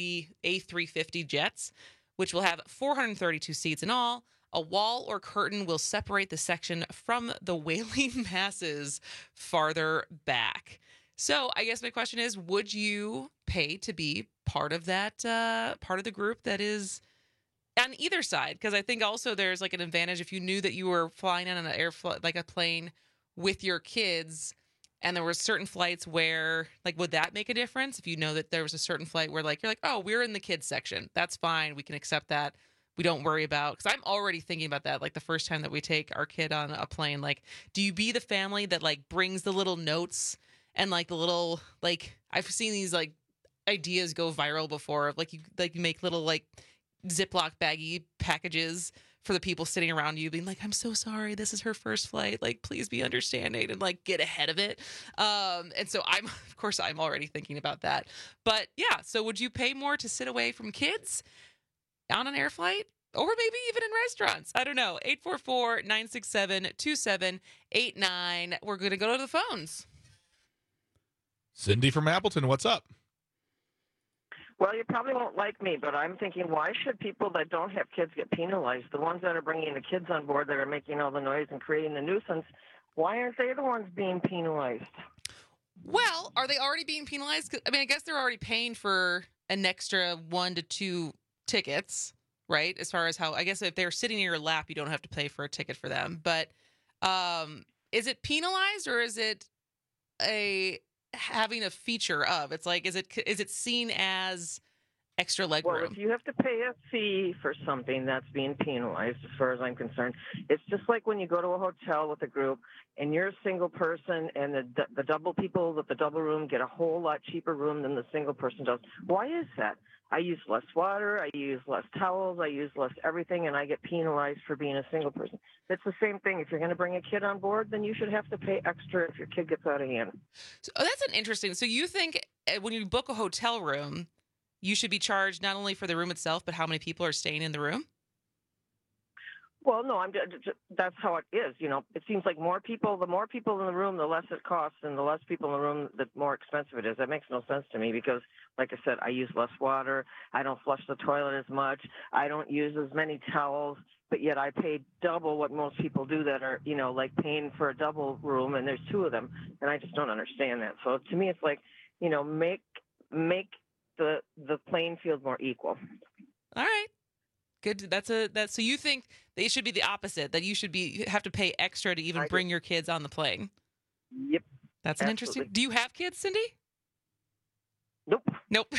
A three fifty jets, which will have four hundred thirty-two seats in all. A wall or curtain will separate the section from the wailing masses farther back. So I guess my question is, would you pay to be part of that, uh, part of the group that is on either side? Because I think also there's like an advantage if you knew that you were flying on an air like a plane with your kids, and there were certain flights where, like, would that make a difference? If you know that there was a certain flight where, like, you're like, oh, we're in the kids section, that's fine, we can accept that, we don't worry about. Because I'm already thinking about that, like the first time that we take our kid on a plane. Like, do you be the family that like brings the little notes and like the little, like, I've seen these like ideas go viral before, like you like you make little like Ziploc baggy packages for the people sitting around you, being like, I'm so sorry, this is her first flight, like, please be understanding, and like get ahead of it. Um, and so I'm, of course, I'm already thinking about that. But yeah, so would you pay more to sit away from kids on an air flight? Or maybe even in restaurants? I don't know. eight four four, nine six seven, two seven eight nine. We're going to go to the phones. Cindy from Appleton, what's up? Well, you probably won't like me, but I'm thinking, why should people that don't have kids get penalized? The ones that are bringing the kids on board that are making all the noise and creating the nuisance, why aren't they the ones being penalized? Well, are they already being penalized? I mean, I guess they're already paying for an extra one to two tickets, right? As far as how, I guess if they're sitting in your lap, you don't have to pay for a ticket for them. But um, is it penalized, or is it a having a feature of? It's like, is it is it seen as extra leg well, room? Well, if you have to pay a fee for something, that's being penalized as far as I'm concerned. It's just like when you go to a hotel with a group and you're a single person, and the the double people with the double room get a whole lot cheaper room than the single person does. Why is that? I use less water, I use less towels, I use less everything, and I get penalized for being a single person. It's the same thing. If you're going to bring a kid on board, then you should have to pay extra if your kid gets out of hand. So, oh, that's an interesting. So you think when you book a hotel room, you should be charged not only for the room itself, but how many people are staying in the room? Well, no, I'm. That's how it is. You know, it seems like more people, the more people in the room, the less it costs, and the less people in the room, the more expensive it is. That makes no sense to me because, like I said, I use less water. I don't flush the toilet as much. I don't use as many towels, but yet I pay double what most people do that are, you know, like paying for a double room, and there's two of them, and I just don't understand that. So to me, it's like, you know, make make the the playing field more equal. All right. Good. That's a that. So you think they should be the opposite? That you should be have to pay extra to even I bring do. your kids on the plane? Yep. That's an Absolutely. interesting. Do you have kids, Cindy? Nope. Nope.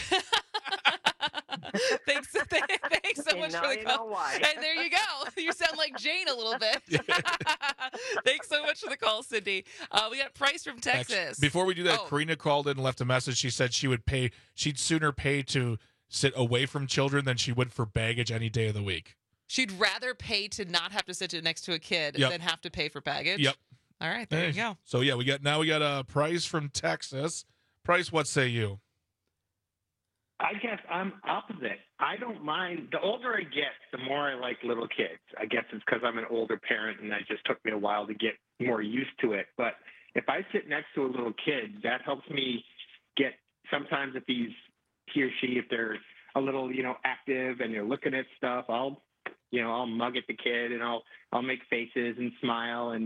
thanks. Thanks so much now for the you call. Know why. And there you go. You sound like Jane a little bit. Thanks so much for the call, Cindy. Uh, we got Price from Texas. Before we do that, oh. Karina called in and left a message. She said she would pay. She'd sooner pay to sit away from children than she would for baggage any day of the week. She'd rather pay to not have to sit next to a kid yep. than have to pay for baggage. Yep. All right, there hey. you go. So yeah, we got now we got a uh, Price from Texas. Price, what say you? I guess I'm opposite. I don't mind. The older I get, the more I like little kids. I guess it's because I'm an older parent, and it just took me a while to get more used to it. But if I sit next to a little kid, that helps me get. Sometimes if he's he or she, if they're a little, you know, active and they're looking at stuff, I'll, you know, I'll mug at the kid and I'll, I'll make faces and smile and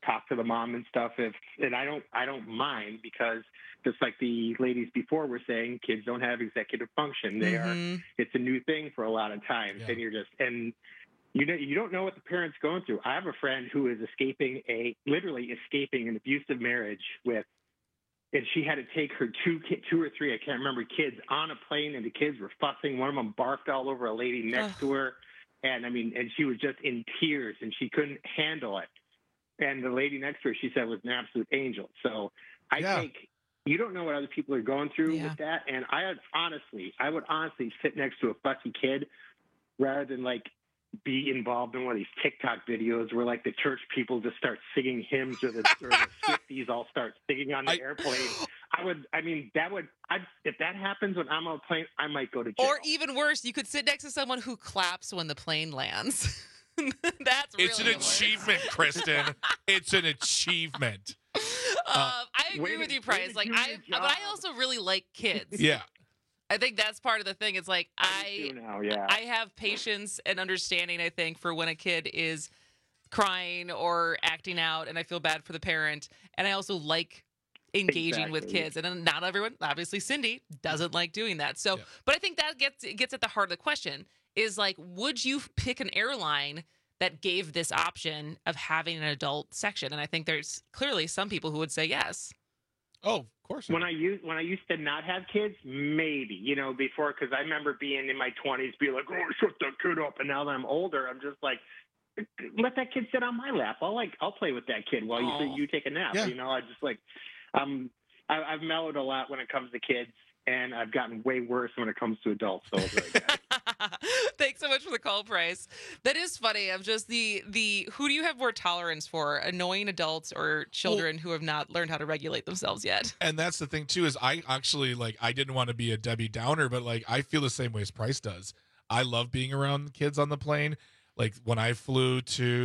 talk to the mom and stuff. If and I don't I don't mind, because just like the ladies before were saying, kids don't have executive function. They Mhm. are it's a new thing for a lot of times, and you're just and you know you don't know what the parent's going through. I have a friend who is escaping a literally escaping an abusive marriage with. And she had to take her two, ki- two or three, I can't remember, kids on a plane, and the kids were fussing. One of them barked all over a lady next to her, and I mean, and she was just in tears, and she couldn't handle it. And the lady next to her, she said, was an absolute angel. So I think you don't know what other people are going through with that, and I would honestly, I would honestly sit next to a fussy kid rather than like be involved in one of these TikTok videos where like the church people just start singing hymns, or the, or the Swifties all start singing on the I, airplane. I would, I mean, that would, I if that happens when I'm on a plane, I might go to jail. Or even worse, you could sit next to someone who claps when the plane lands. That's really It's an achievement, Kristen. It's an achievement. Um, Uh, I agree with you, Price. Like I, but I also really like kids. Yeah. I think that's part of the thing. It's like I, now, yeah. I have patience and understanding, I think, for when a kid is crying or acting out, and I feel bad for the parent. And I also like engaging with Exactly. kids. And then not everyone, obviously Cindy, doesn't like doing that. So, but I think that gets gets at the heart of the question is like, would you pick an airline that gave this option of having an adult section? And I think there's clearly some people who would say yes. Oh, of course. When I used when I used to not have kids, maybe, you know, before, because I remember being in my twenties, be like, oh, shut that kid up. And now that I'm older, I'm just like, let that kid sit on my lap. I'll like I'll play with that kid while Aw. you you take a nap. Yeah. You know, I just like um I, I've mellowed a lot when it comes to kids, and I've gotten way worse when it comes to adults. So it's really bad. Thanks so much for the call, Price. That is funny. I'm just the the who do you have more tolerance for, annoying adults or children who have not learned how to regulate themselves yet? And that's the thing too, is I actually like I didn't want to be a Debbie Downer, but like I feel the same way as Price does. I love being around kids on the plane. Like when I flew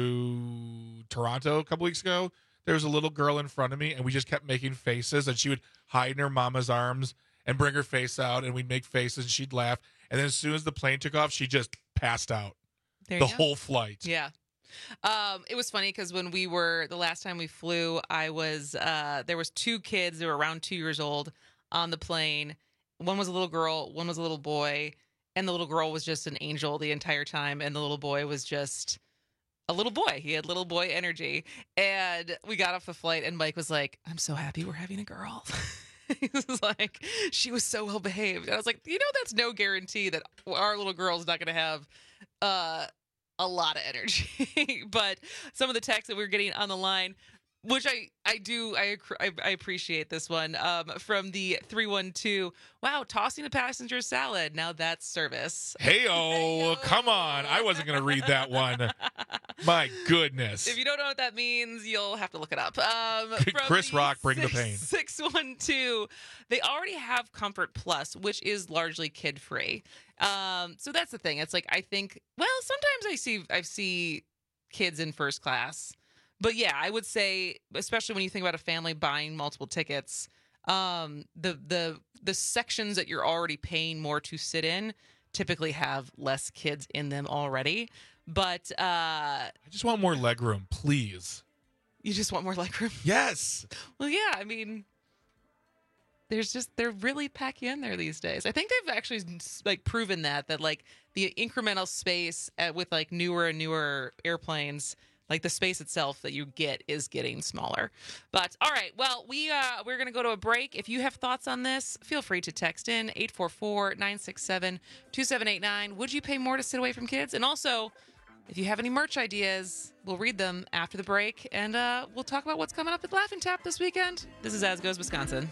to Toronto a couple weeks ago, there was a little girl in front of me, and we just kept making faces, and she would hide in her mama's arms and bring her face out, and we'd make faces, and she'd laugh. And then as soon as the plane took off, she just passed out There the you go. whole flight. Yeah. Um, it was funny because when we were the last time we flew, I was uh, there was two kids that were around two years old on the plane. One was a little girl, one was a little boy, and the little girl was just an angel the entire time, and the little boy was just a little boy. He had little boy energy. And we got off the flight, and Mike was like, "I'm so happy we're having a girl." He was like, she was so well behaved. And I was like, you know, that's no guarantee that our little girl's not going to have uh, a lot of energy. But some of the texts that we were getting on the line, which I, I do, I, I, I appreciate this one um, from the three one two. Wow, tossing a passenger salad. Now that's service. Hey-oh, come on. I wasn't going to read that one. My goodness. If you don't know what that means, you'll have to look it up. Um, Chris Rock, bring the pain. six one two. They already have Comfort Plus, which is largely kid-free. Um, so that's the thing. It's like, I think, well, sometimes I see I see kids in first class. But yeah, I would say, especially when you think about a family buying multiple tickets, um, the the the sections that you're already paying more to sit in typically have less kids in them already. But uh, I just want more legroom, please. You just want more legroom? Yes. Well, yeah. I mean, there's just they're really packing in there these days. I think they've actually like proven that that like the incremental space at, with like newer and newer airplanes. Like the space itself that you get is getting smaller. But all right, well, we, uh, we're going to go to a break. If you have thoughts on this, feel free to text in eight four four, nine six seven, two seven eight nine. Would you pay more to sit away from kids? And also, if you have any merch ideas, we'll read them after the break. And uh, we'll talk about what's coming up at Laughing Tap this weekend. This is As Goes Wisconsin.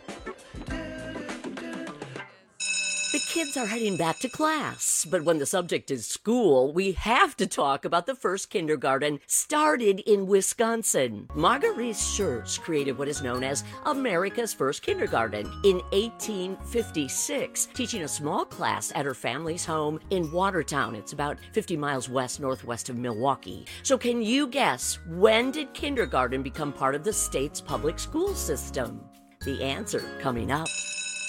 The kids are heading back to class, but when the subject is school, we have to talk about the first kindergarten started in Wisconsin. Marguerite Schurz created what is known as America's first kindergarten in eighteen fifty-six, teaching a small class at her family's home in Watertown. It's about fifty miles west northwest of Milwaukee. So can you guess, when did kindergarten become part of the state's public school system? The answer coming up.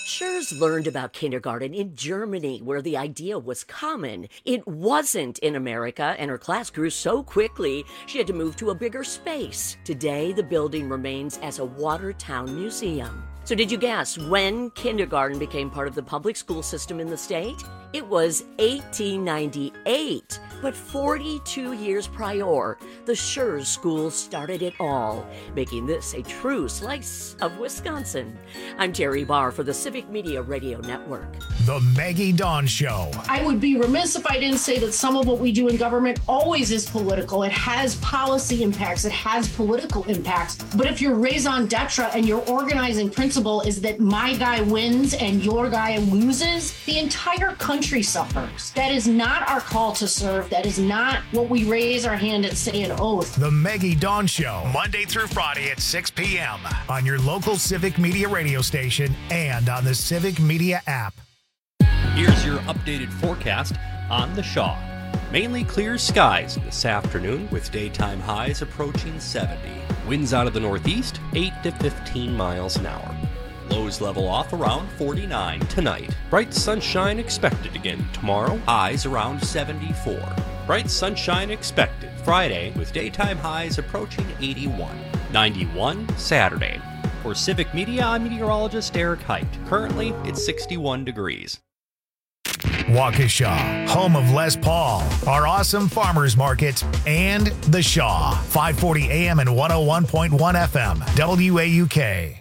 Schurz learned about kindergarten in Germany, where the idea was common. It wasn't in America, and her class grew so quickly, she had to move to a bigger space. Today, the building remains as a Watertown museum. So did you guess when kindergarten became part of the public school system in the state? It was eighteen ninety-eight, but forty-two years prior, the Schurz School started it all, making this a true slice of Wisconsin. I'm Terry Barr for the Civic Media Radio Network. The Maggie Dawn Show. I would be remiss if I didn't say that some of what we do in government always is political. It has policy impacts, it has political impacts. But if your raison d'etre and your organizing principle is that my guy wins and your guy loses, the entire country suffers. That is not our call to serve. That is not what we raise our hand and say an oath. The Maggie Dawn Show, Monday through Friday at six p.m. on your local Civic Media radio station and on the Civic Media app. Here's your updated forecast on the Shaw. Mainly clear skies this afternoon with daytime highs approaching seventy. Winds out of the northeast, eight to fifteen miles an hour. Lows level off around forty-nine tonight. Bright sunshine expected again tomorrow. Highs around seventy-four. Bright sunshine expected Friday with daytime highs approaching eighty-one. ninety-one Saturday. For Civic Media, I'm meteorologist Eric Height. Currently, it's sixty-one degrees. Waukesha, home of Les Paul, our awesome farmers market, and The Shaw, five forty A M and one oh one point one F M, W A U K.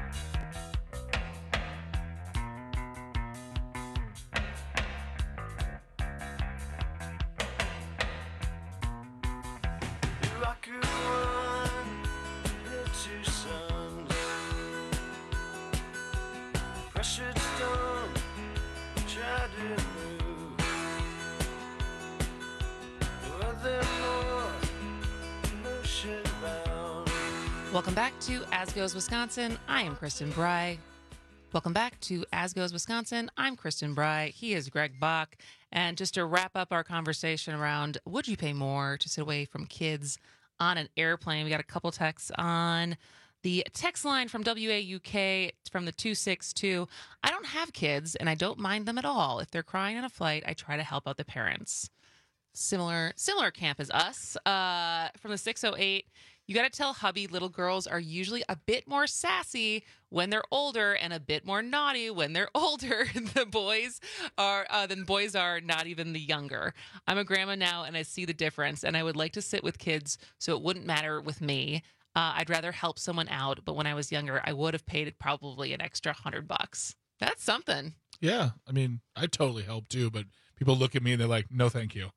Welcome back to As Goes Wisconsin. I am Kristen Bry. Welcome back to As Goes Wisconsin. I'm Kristen Bry. He is Greg Bach. And just to wrap up our conversation around would you pay more to sit away from kids on an airplane, we got a couple texts on the text line from W A U K from the two six two. I don't have kids and I don't mind them at all. If they're crying on a flight, I try to help out the parents. Similar, similar camp as us. Uh, from the six oh eight. You got to tell hubby little girls are usually a bit more sassy when they're older and a bit more naughty when they're older. The boys are uh, than boys are, not even the younger. I'm a grandma now and I see the difference, and I would like to sit with kids so it wouldn't matter with me. Uh, I'd rather help someone out, but when I was younger, I would have paid probably an extra hundred bucks. That's something. Yeah, I mean, I totally help too, but people look at me and they're like, "No, thank you."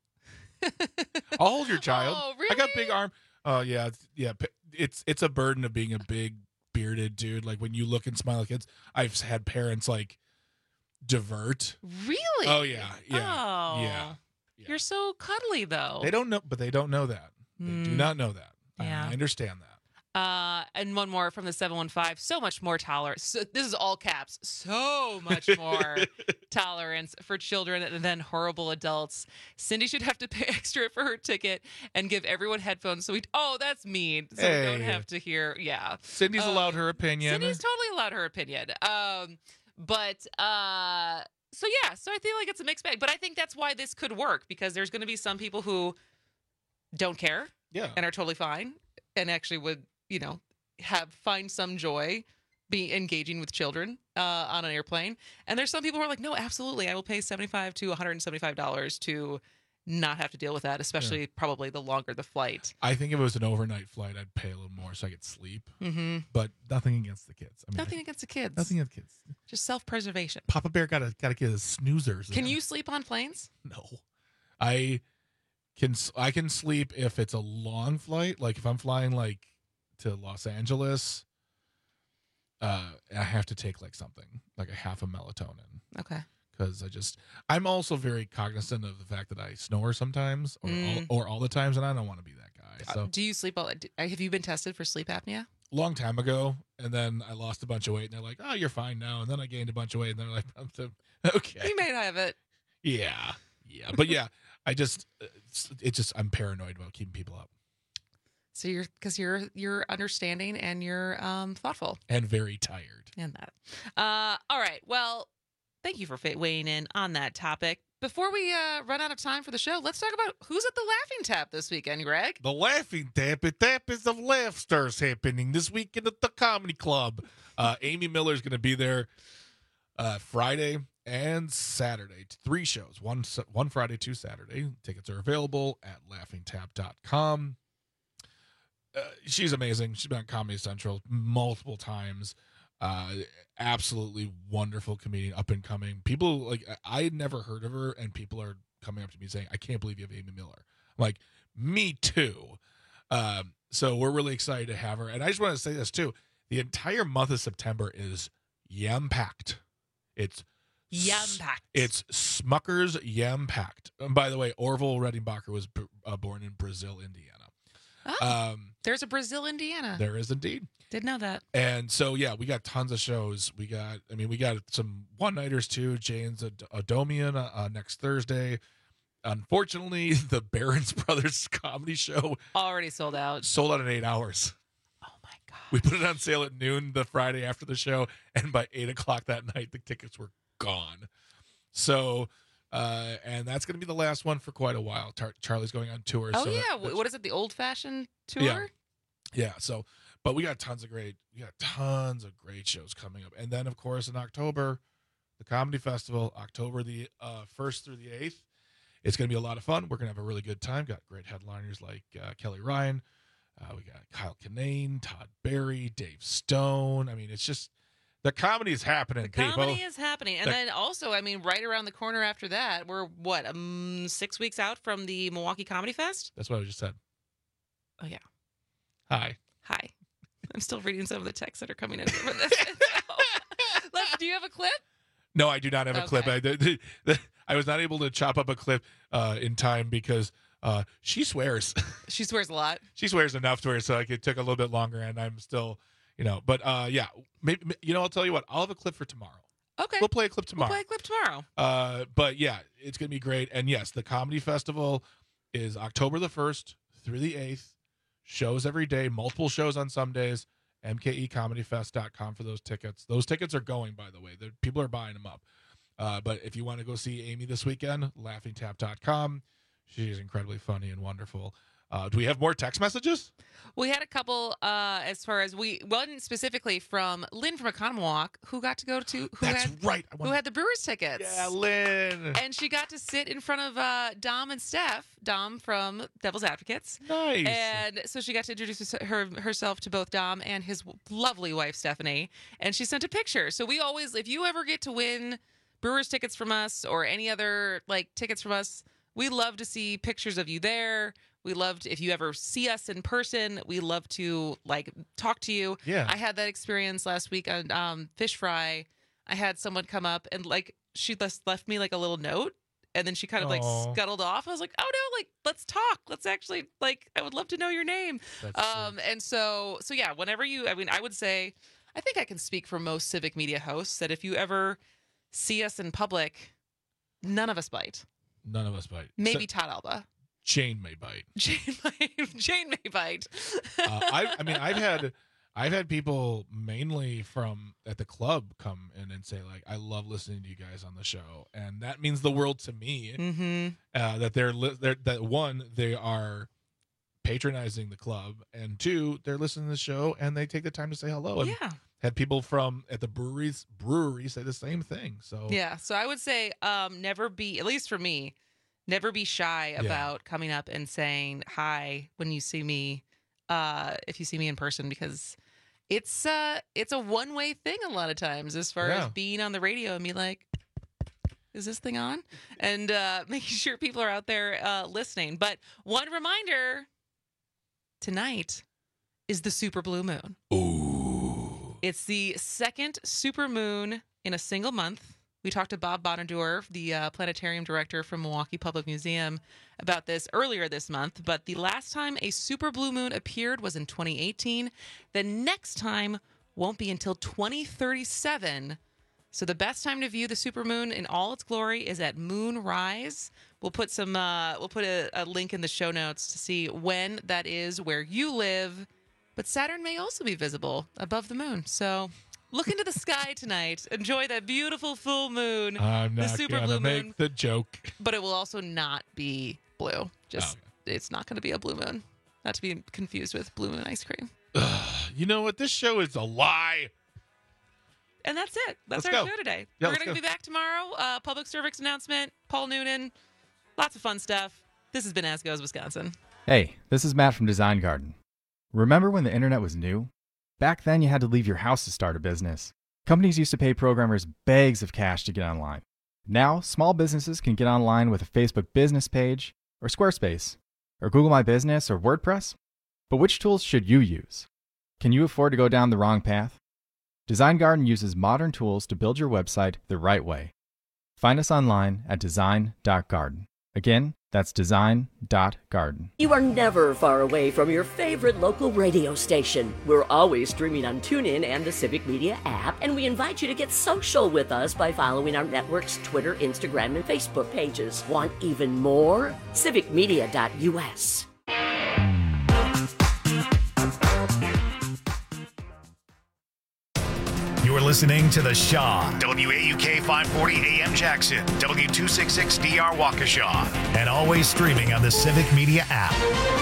I'll hold your child. Oh, really? I got big arm. Oh yeah, it's, yeah. It's it's a burden of being a big bearded dude. Like when you look and smile at kids, I've had parents like divert. Really? Oh yeah, yeah, Oh. yeah. You're so cuddly, though. They don't know, but they don't know that. They do Mm. not know that. Yeah. I understand that. Uh, and one more from the seven one five. So much more tolerance. So, this is all caps. So much more tolerance for children than horrible adults. Cindy should have to pay extra for her ticket and give everyone headphones. So we. Oh, that's mean. So we don't Hey. have to hear. Yeah. Cindy's Um, allowed her opinion. Cindy's totally allowed her opinion. Um, but uh, so yeah. So I feel like it's a mixed bag. But I think that's why this could work, because there's going to be some people who don't care. Yeah. And are totally fine and actually would, you know, have find some joy be engaging with children uh, on an airplane. And there's some people who are like, no, absolutely, I will pay seventy-five to one hundred seventy-five dollars to not have to deal with that, especially probably the longer the flight. I think if it was an overnight flight, I'd pay a little more so I could sleep. Mm-hmm. But nothing against the kids. I mean, Nothing against the kids. Nothing against kids. Just self-preservation. Papa Bear gotta gotta get his snoozers. Can in. you sleep on planes? No, I can. s- I can sleep if it's a long flight. Like if I'm flying like to Los Angeles, uh, I have to take like something like a half a melatonin. Okay. Because I just, I'm also very cognizant of the fact that I snore sometimes, or Mm. all, or all the times, and I don't want to be that guy. So Uh, do you sleep all? do- Have you been tested for sleep apnea? long time ago, and then I lost a bunch of weight, and they're like, "Oh, you're fine now," and then I gained a bunch of weight, and they're like, I'm so, "Okay, You may have it. yeah, yeah," but yeah, I just, it's, it just, I'm paranoid about keeping people up. So you're because you're you're understanding and you're um, thoughtful and very tired. And that. Uh, all right. Well, thank you for weighing in on that topic. Before we uh, run out of time for the show, let's talk about who's at the Laughing Tap this weekend, Greg. The Laughing Tap, a tap is of laughsters happening this weekend at the Comedy Club. Uh, Amy Miller is going to be there uh, Friday and Saturday. Three shows, one one Friday, two Saturday. Tickets are available at laughing tap dot com. Uh, she's amazing. She's been on Comedy Central multiple times. Uh, absolutely wonderful comedian, up and coming. People like I had never heard of her, and people are coming up to me saying, "I can't believe you have Amy Miller." I'm like, me too. Um, so we're really excited to have her. And I just want to say this too: the entire month of September is yam packed. It's yam packed. It's Smucker's yam packed. And by the way, Orville Redenbacher was b- uh, born in Brazil, Indiana. Oh, um, there's a Brazil, Indiana. There is indeed. Didn't know that. And so, yeah, we got tons of shows. We got, I mean, we got some one-nighters too. Jane's Ad- Adomian uh, uh, next Thursday. Unfortunately, the Barons Brothers comedy show already sold out. Sold out in eight hours. Oh my god! We put it on sale at noon the Friday after the show, and by eight o'clock that night, the tickets were gone. So, uh, and that's going to be the last one for quite a while. Tar- Charlie's going on tour. Oh so yeah, that, what is it? The Old Fashioned Tour? Yeah. Yeah. So, but we got tons of great, we got tons of great shows coming up, and then of course in October, the Comedy Festival, October the uh, first through the eighth. It's going to be a lot of fun. We're going to have a really good time. Got great headliners like uh, Kelly Ryan. Uh, we got Kyle Kinane, Todd Barry, Dave Stone. I mean, it's just the comedy is happening. The people. comedy is happening, and The- then also, I mean, right around the corner after that, we're what um six weeks out from the Milwaukee Comedy Fest. That's what I just said. Oh yeah. Hi. Hi. I'm still reading some of the texts that are coming in for this. Let's, do you have a clip? No, I do not have a Okay. clip. I, the, the, I was not able to chop up a clip uh, in time because uh, she swears. She swears a lot. She swears enough to her, so like, it took a little bit longer, and I'm still, you know. But uh, yeah, maybe you know. I'll tell you what. I'll have a clip for tomorrow. Okay. We'll play a clip tomorrow. We'll play a clip tomorrow. Uh, but yeah, it's gonna be great. And yes, the Comedy Festival is October the first through the eighth. Shows every day, multiple shows on some days. M K E comedy fest dot com for those tickets. Those tickets are going, by the way. They're, people are buying them up. Uh, but if you want to go see Amy this weekend, laughing tap dot com. She's incredibly funny and wonderful. Uh, do we have more text messages? We had a couple uh, as far as we one specifically from Lynn from Economwalk who got to go to who That's had right. I who wanted- had the Brewers tickets. Yeah, Lynn. And she got to sit in front of uh, Dom and Steph, Dom from Devil's Advocates. Nice. And so she got to introduce her herself to both Dom and his lovely wife, Stephanie. And she sent a picture. So we always, if you ever get to win Brewers tickets from us or any other like tickets from us, we love to see pictures of you there. We loved if you ever see us in person. We love to like talk to you. Yeah. I had that experience last week on um, Fish Fry. I had someone come up and like she just left me like a little note, and then she kind of like Aw. scuttled off. I was like, oh no, like let's talk. Let's actually like I would love to know your name. That's um, and so so yeah, whenever you, I mean, I would say, I think I can speak for most civic media hosts that if you ever see us in public, none of us bite. None of us bite. Maybe So- Todd Alba. Jane may bite. Jane might, Jane may bite. uh, I, I mean, I've had, I've had people mainly from at the club come in and say like, "I love listening to you guys on the show," and that means the world to me. Mm-hmm. Uh, that they're, li- they're that one they are patronizing the club, and two they're listening to the show and they take the time to say hello. And Yeah. had people from at the breweries brewery say the same thing. So Yeah. So I would say, um, never be, at least for me, never be shy Yeah. about coming up and saying hi when you see me, uh, if you see me in person, because it's uh, it's a one way thing a lot of times as far Yeah. as being on the radio and be like, is this thing on? And uh, making sure people are out there uh, listening. But one reminder tonight is the super blue moon. Ooh. It's the second super moon in a single month. We talked to Bob Bonadur, the uh, planetarium director from Milwaukee Public Museum, about this earlier this month. But the last time a super blue moon appeared was in twenty eighteen. The next time won't be until twenty thirty-seven, So the best time to view the supermoon in all its glory is at moonrise. We'll put some. Uh, we'll put a, a link in the show notes to see when that is where you live. But Saturn may also be visible above the moon. So look into the sky tonight. Enjoy that beautiful full moon. I'm the not super gonna blue make moon. the joke. But it will also not be blue. Just Oh, it's not going to be a blue moon. Not to be confused with blue moon ice cream. You know what? This show is a lie. And that's it. That's Let's our go. show today. Yeah, We're let's going to go. be back tomorrow. Uh, public service announcement. Paul Noonan. Lots of fun stuff. This has been As Goes Wisconsin. Hey, this is Matt from Design Garden. Remember when the internet was new? Back then, you had to leave your house to start a business. Companies used to pay programmers bags of cash to get online. Now, small businesses can get online with a Facebook business page, or Squarespace, or Google My Business, or WordPress. But which tools should you use? Can you afford to go down the wrong path? Design Garden uses modern tools to build your website the right way. Find us online at design dot garden. Again, that's design dot garden. You are never far away from your favorite local radio station. We're always streaming on TuneIn and the Civic Media app, and we invite you to get social with us by following our network's Twitter, Instagram, and Facebook pages. Want even more? civic media dot u s. You're listening to The Shaw, W A U K five forty A M Jackson, W two sixty-six D R Waukesha, and always streaming on the Civic Media app.